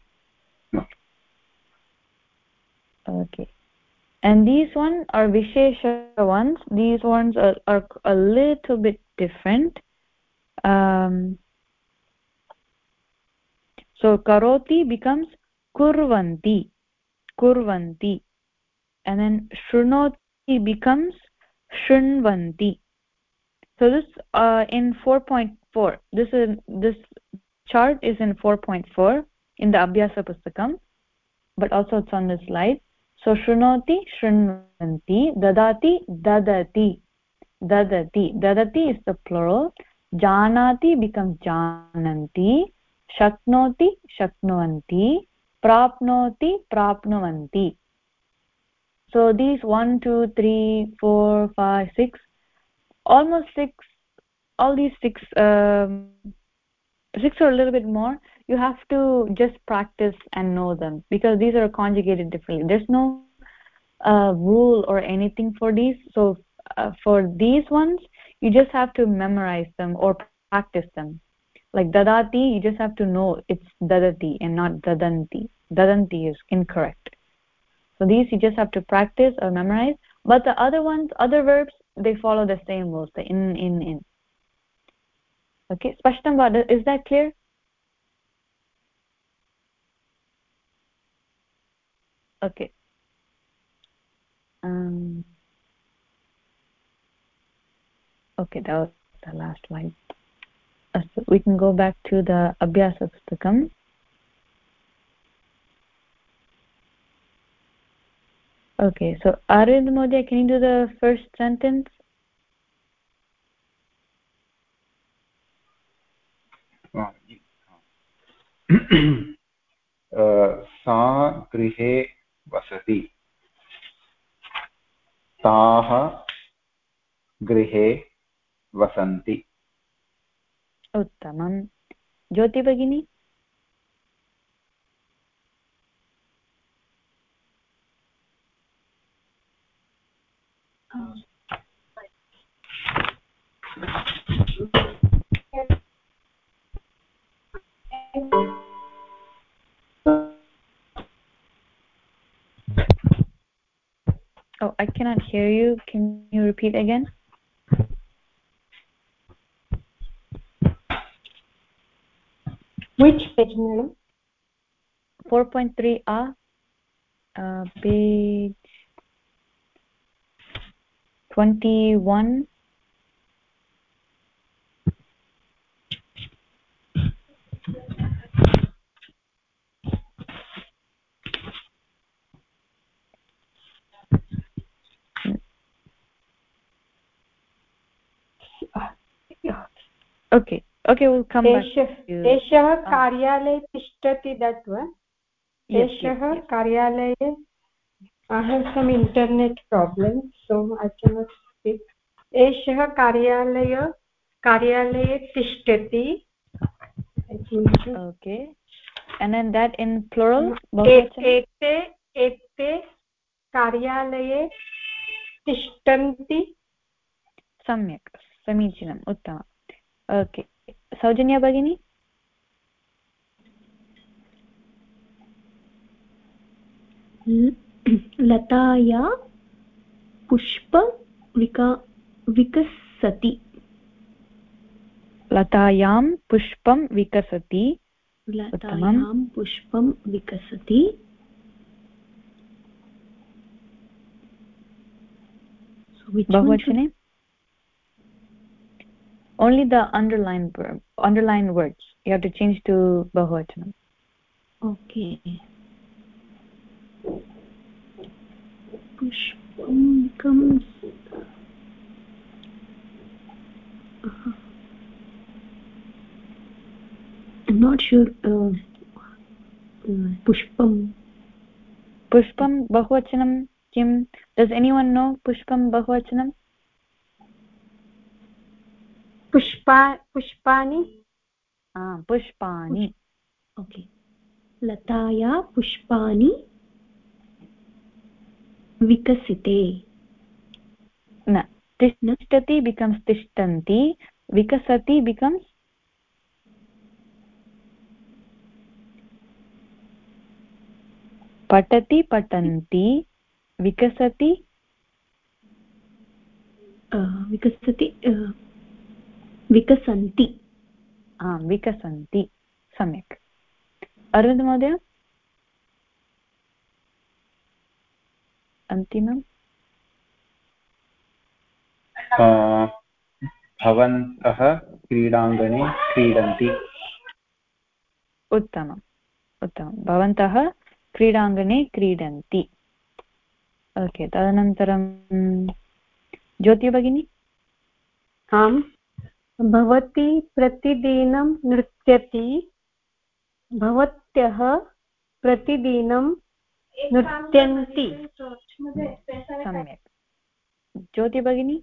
Okay. And these ones are vishesha ones. These ones are a little bit different. So karoti becomes kurvanti, kurvanti, and then shrunoti becomes shrunvanti. So this in 4.4. This chart is in 4.4 in the Abhyasa Pustakam, but also it's on the slide. So shrunoti, shrunvanti, dadati, dadati, dadati. Dadati is the plural. Janati becomes jananti. Shaknoti, shaknuvanti. Prapnoti, prapnuvanti. So these 1, 2, 3, 4, 5, 6, almost 6. All these 6, 6 or a little bit more. You have to just practice and know them because these are conjugated differently. There's no rule or anything for these. So for these ones, you just have to memorize them or practice them. Like dadati, you just have to know it's dadati and not dadanti. Dadanti is incorrect. So these you just have to practice or memorize. But the other ones, other verbs, they follow the same rules. The in. Okay, Spashtam Vada, is that clear? Okay. Okay, that was the last slide. So we can go back to the Abhyasa Pustakam. Okay, so Arvind Modya, can you do the first sentence? सा गृहे वसति ताः गृहे वसन्ति उत्तमं ज्योति भगिनी Oh, I cannot hear you. Can you repeat again? Which page, madam? 4.3a, page 21. Okay, we'll come back to you. एषः कार्यालये तिष्ठति that one. एषः कार्यालये I have some internet problem, so I cannot speak. एषः कार्यालये तिष्ठति. Okay, and then that in plural. एते कार्यालये तिष्ठन्ति. सम्यक्, समीचीनम्, उत्तमम्. ओके, सौजन्या भगिनी. लताया पुष्प विकसति. लतायां पुष्पं विकसति. लतायां पुष्पं विकसति. बहुवचने only the underlined words you have to change to bahuvachanam. Okay. Pushpam comes. I'm not sure. Pushpam bahuvachanam kim? Does anyone know pushpam bahuvachanam? पुष्पाणि. पुष्पाणि. Okay. लताया पुष्पाणि विकसिते. न, तिष्ठति becomes तिष्ठन्ति, विकसति becomes पठति पठन्ति, विकसति विकसन्ति. विकसन्ति. सम्यक्. अरविन्द महोदय, अन्तिमम्. भवन्तः क्रीडाङ्गणे क्रीडन्ति. उत्तमम्. भवन्तः क्रीडाङ्गणे क्रीडन्ति. ओके, तदनन्तरं ज्योति भगिनी. आम्. भवती प्रतिदिनं नृत्यति. भवत्यः प्रतिदिनं नृत्यन्ति. सम्यक्. ज्योति भगिनी.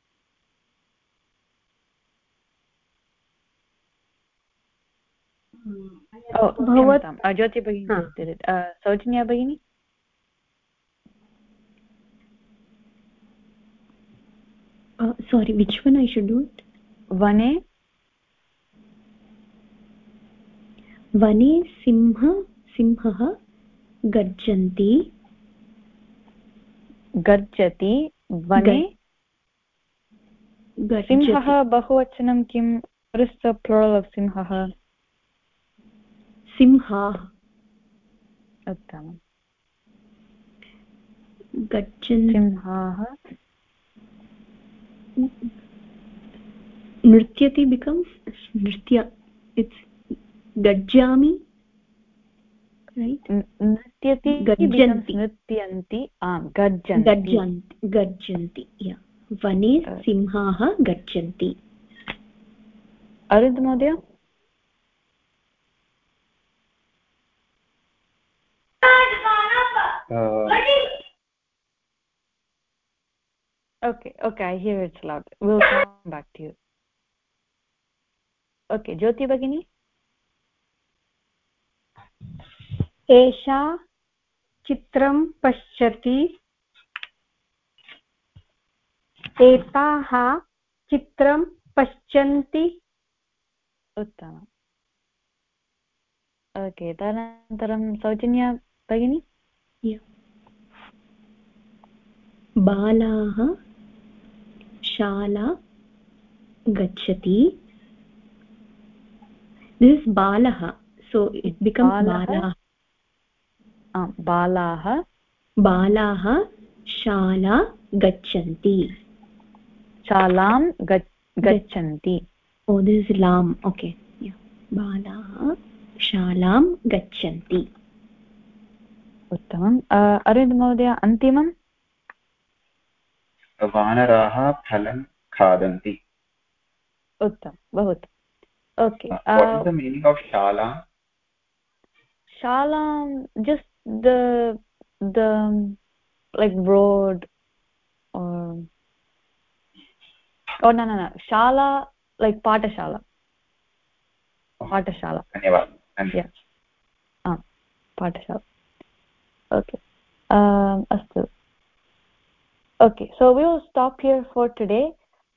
ज्योति भगिनी. सौजन्या भगिनी. Sorry, which one I should do it? वने सिंहः गर्जन्ति. गर्जति. वने सिंहः बहुवचनं किं? What is the plural of सिंहः? सिंहाः. उत्तमम्. सिंहाः. नृत्यति becomes nritya. It's gajjami, right? नृत्यति गज्जन्ति. नृत्यन्ति. गज्जन्ति. Yeah. वने सिंहाः गच्छन्ति. अरविन्द महोदय. Okay, I hear it's loud. We'll come back to you. Okay, Jyoti Bhagini. एषा चित्रं पश्यति. एताः चित्रं पश्यन्ति. उत्तमम्. ओके, तदनन्तरं सौजन्या भगिनी. बालाः शाला गच्छति. This is बालः, so it becomes बालाः. बालाः शाला गच्छन्ति. शालां गच्छन्ति. Oh, this is lam. Okay. Yeah. बालाः शालां गच्छन्ति. उत्तमम्. अरविन्द महोदय, अन्तिमम्. वानराः फलं खादन्ति. उत्तमं, बहु उत्तमम्. Okay. What is the meaning of shala? Shala, just the like road or no. Shala, like Patashala. Patashala. Dhanyawad. Yeah. Patashala. Okay. Astu. Okay, so we will stop here for today.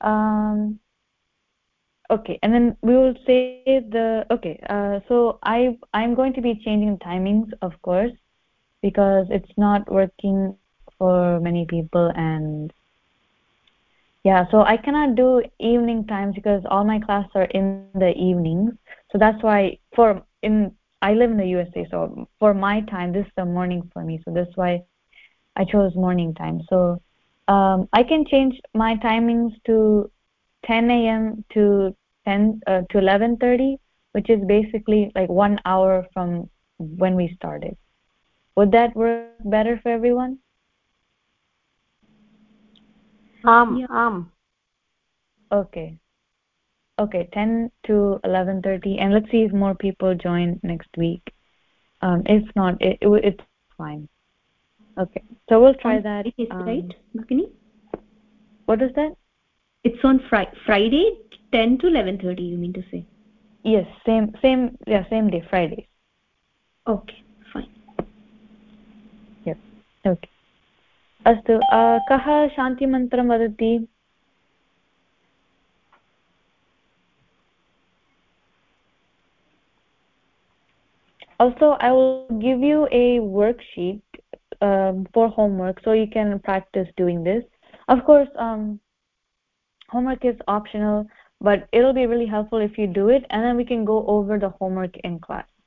Okay, and then we will say so I'm going to be changing timings, of course, because it's not working for many people. And yeah, so I cannot do evening times because all my classes are in the evenings. So that's why I live in the USA, so for my time this is the morning for me, so that's why I chose morning time. So I can change my timings to 10 a.m. to 11:30, which is basically like 1 hour from when we started. Would that work better for everyone? Okay. Okay, 10 to 11:30, and let's see if more people join next week. If not, it's fine. Okay, so we'll try that. Right, Bhagini? What is that? It's on Friday, 10 to 11:30. You mean to say? Yes, same day, Fridays. Okay, fine. Yes. Okay. अस्तु कः शान्तिमन्त्रं वदति? Also, I will give you a worksheet for homework, so you can practice doing this. Of course, homework is optional, but it'll be really helpful if you do it, and then we can go over the homework in class.